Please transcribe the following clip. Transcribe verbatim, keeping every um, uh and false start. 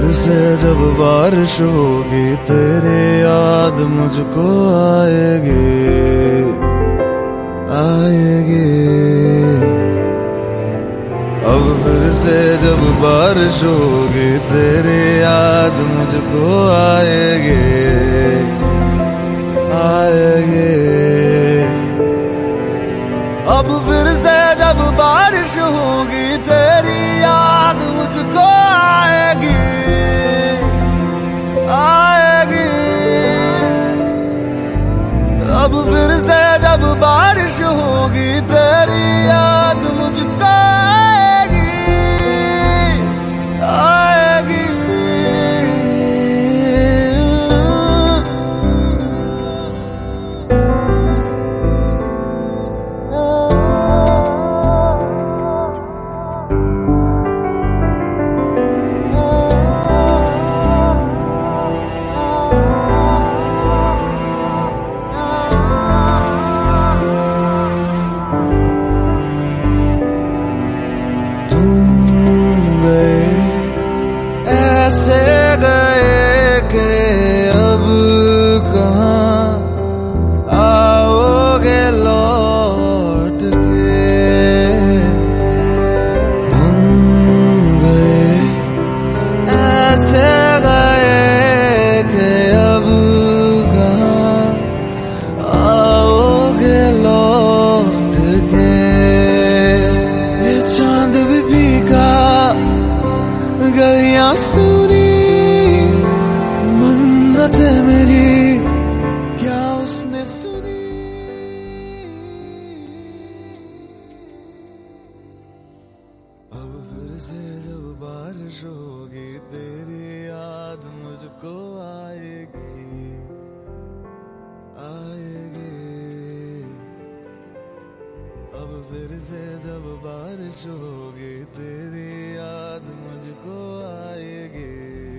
से जब बारिश होगी तेरी याद मुझको आएगी आएगी। अब फिर से जब बारिश होगी तेरी याद मुझको आएगी आएगी। अब फिर से जब बारिश होगी तेरी याद मुझको आएगी आएगी। अब फिर से जब बारिश होगी तेरी याद मुझको आएगी आएगी। ऐसे गए कि अब कहाँ आओगे लौट के। तुम गए ऐसे गए कि अब कहाँ आओगे लौट के। ये चांद भी फीका गलियां सुनी मन्नतें मेरी क्या उसने सुनी। अब फिर से जब बारिश होगी तेरी याद मुझको आएगी आएगी। अब फिर से जब बारिश होगी तेरी याद मुझको आएगी।